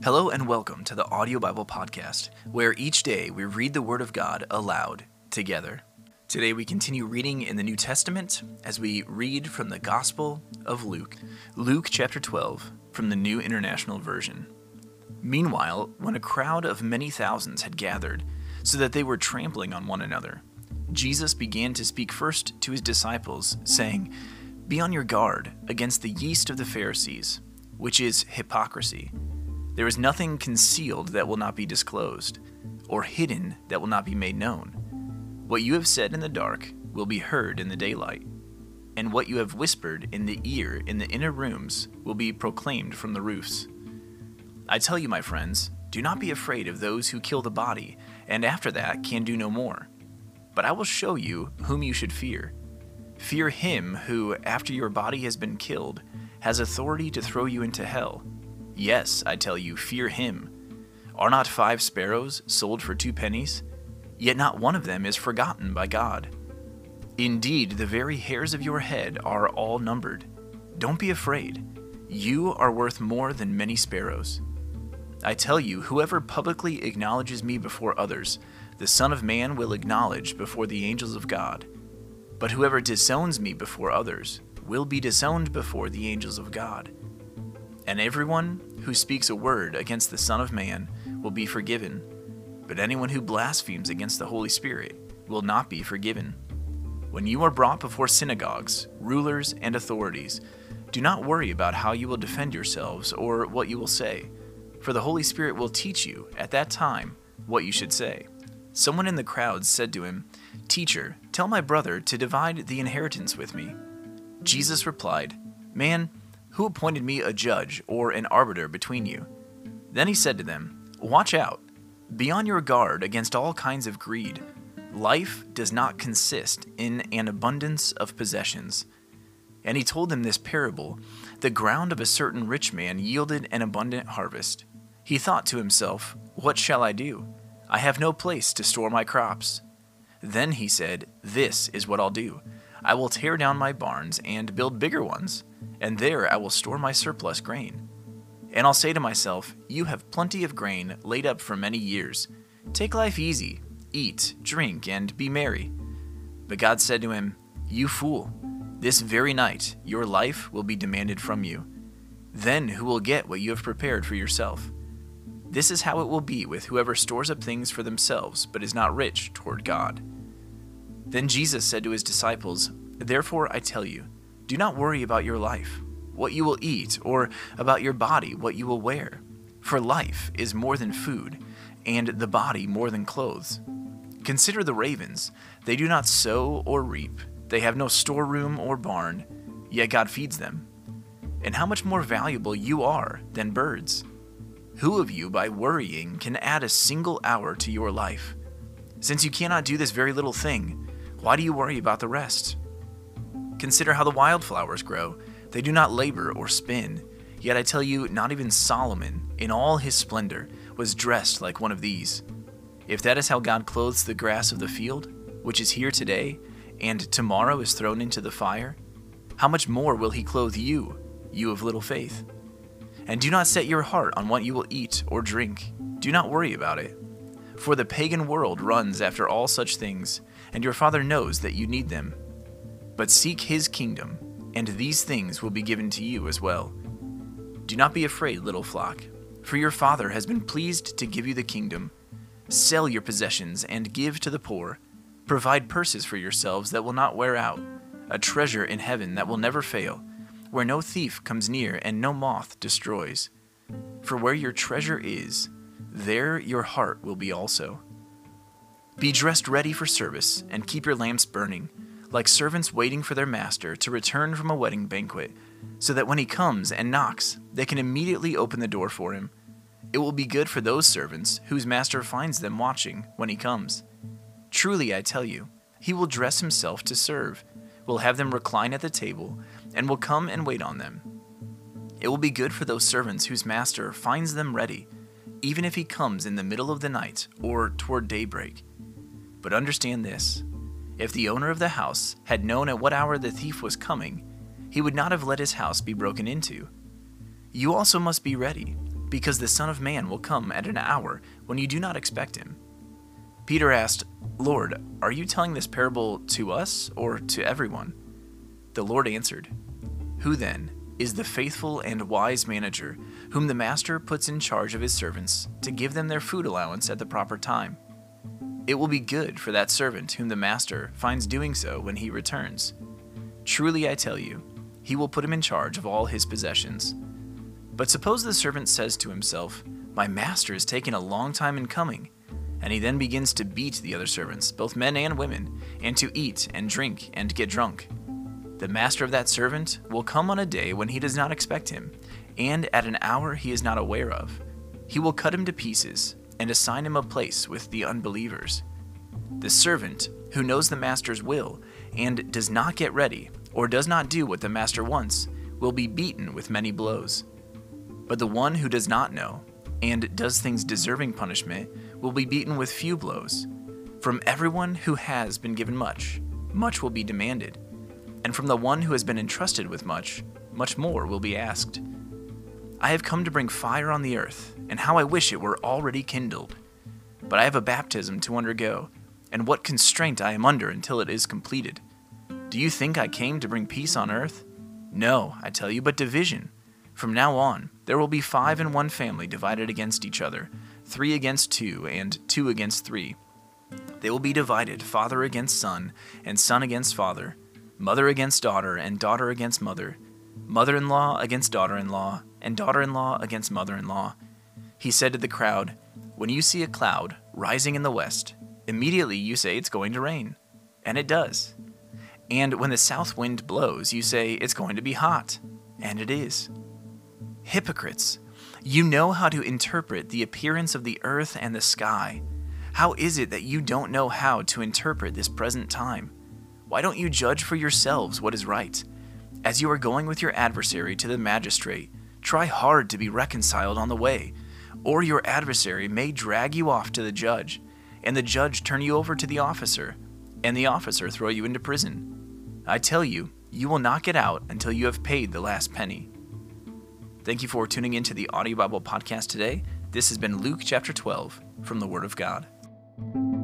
Hello and welcome to the Audio Bible Podcast, where each day we read the Word of God aloud together. Today we continue reading in the New Testament as we read from the Gospel of Luke. Luke chapter 12 from the New International Version. Meanwhile, when a crowd of many thousands had gathered, so that they were trampling on one another, Jesus began to speak first to his disciples, saying, "Be on your guard against the yeast of the Pharisees, which is hypocrisy. There is nothing concealed that will not be disclosed, or hidden that will not be made known. What you have said in the dark will be heard in the daylight, and what you have whispered in the ear in the inner rooms will be proclaimed from the roofs. I tell you, my friends, do not be afraid of those who kill the body, and after that can do no more. But I will show you whom you should fear. Fear him who, after your body has been killed, has authority to throw you into hell. Yes, I tell you, fear him. Are not 5 sparrows sold for 2 pennies? Yet not one of them is forgotten by God. Indeed, the very hairs of your head are all numbered. Don't be afraid. You are worth more than many sparrows. I tell you, whoever publicly acknowledges me before others, the Son of Man will acknowledge before the angels of God. But whoever disowns me before others will be disowned before the angels of God. And everyone who speaks a word against the Son of Man will be forgiven, but anyone who blasphemes against the Holy Spirit will not be forgiven. When you are brought before synagogues, rulers, and authorities, do not worry about how you will defend yourselves or what you will say, for the Holy Spirit will teach you at that time what you should say." Someone in the crowd said to him, "Teacher, tell my brother to divide the inheritance with me." Jesus replied, "Man, who appointed me a judge or an arbiter between you?" Then he said to them, "Watch out. Be on your guard against all kinds of greed. Life does not consist in an abundance of possessions." And he told them this parable: The ground of a certain rich man yielded an abundant harvest. He thought to himself, "What shall I do? I have no place to store my crops." Then he said, "This is what I'll do. I will tear down my barns and build bigger ones, and there I will store my surplus grain. And I'll say to myself, you have plenty of grain laid up for many years. Take life easy, eat, drink, and be merry." But God said to him, "You fool, this very night your life will be demanded from you. Then who will get what you have prepared for yourself? This is how it will be with whoever stores up things for themselves but is not rich toward God." Then Jesus said to his disciples, "Therefore I tell you, do not worry about your life, what you will eat, or about your body, what you will wear. For life is more than food, and the body more than clothes. Consider the ravens. They do not sow or reap. They have no storeroom or barn, yet God feeds them. And how much more valuable you are than birds. Who of you, by worrying, can add a single hour to your life? Since you cannot do this very little thing, why do you worry about the rest? Consider how the wildflowers grow. They do not labor or spin. Yet I tell you, not even Solomon, in all his splendor, was dressed like one of these. If that is how God clothes the grass of the field, which is here today, and tomorrow is thrown into the fire, how much more will he clothe you, you of little faith? And do not set your heart on what you will eat or drink. Do not worry about it. For the pagan world runs after all such things, and your Father knows that you need them. But seek his kingdom, and these things will be given to you as well. Do not be afraid, little flock, for your Father has been pleased to give you the kingdom. Sell your possessions and give to the poor. Provide purses for yourselves that will not wear out, a treasure in heaven that will never fail, where no thief comes near and no moth destroys. For where your treasure is, there your heart will be also. Be dressed ready for service, and keep your lamps burning, like servants waiting for their master to return from a wedding banquet, so that when he comes and knocks, they can immediately open the door for him. It will be good for those servants whose master finds them watching when he comes. Truly, I tell you, he will dress himself to serve, will have them recline at the table, and will come and wait on them. It will be good for those servants whose master finds them ready, even if he comes in the middle of the night or toward daybreak. But understand this, if the owner of the house had known at what hour the thief was coming, he would not have let his house be broken into. You also must be ready, because the Son of Man will come at an hour when you do not expect him." Peter asked, "Lord, are you telling this parable to us or to everyone?" The Lord answered, "Who then is the faithful and wise manager whom the master puts in charge of his servants to give them their food allowance at the proper time? It will be good for that servant whom the master finds doing so when he returns. Truly I tell you, he will put him in charge of all his possessions. But suppose the servant says to himself, 'My master is taking a long time in coming,' and he then begins to beat the other servants, both men and women, and to eat and drink and get drunk. The master of that servant will come on a day when he does not expect him, and at an hour he is not aware of. He will cut him to pieces and assign him a place with the unbelievers. The servant who knows the master's will and does not get ready or does not do what the master wants will be beaten with many blows. But the one who does not know and does things deserving punishment will be beaten with few blows. From everyone who has been given much, much will be demanded, and from the one who has been entrusted with much, much more will be asked. I have come to bring fire on the earth, and how I wish it were already kindled. But I have a baptism to undergo, and what constraint I am under until it is completed. Do you think I came to bring peace on earth? No, I tell you, but division. From now on, there will be 5 in one family divided against each other, 3 against 2, and 2 against 3. They will be divided, father against son, and son against father, mother against daughter, and daughter against mother, mother-in-law against daughter-in-law, and daughter-in-law against mother-in-law." He said to the crowd, "When you see a cloud rising in the west, immediately you say it's going to rain, and it does. And when the south wind blows, you say it's going to be hot, and it is. Hypocrites, you know how to interpret the appearance of the earth and the sky. How is it that you don't know how to interpret this present time? Why don't you judge for yourselves what is right? As you are going with your adversary to the magistrate, try hard to be reconciled on the way, or your adversary may drag you off to the judge, and the judge turn you over to the officer, and the officer throw you into prison. I tell you, you will not get out until you have paid the last penny." Thank you for tuning into the Audio Bible Podcast today. This has been Luke chapter 12 from the Word of God.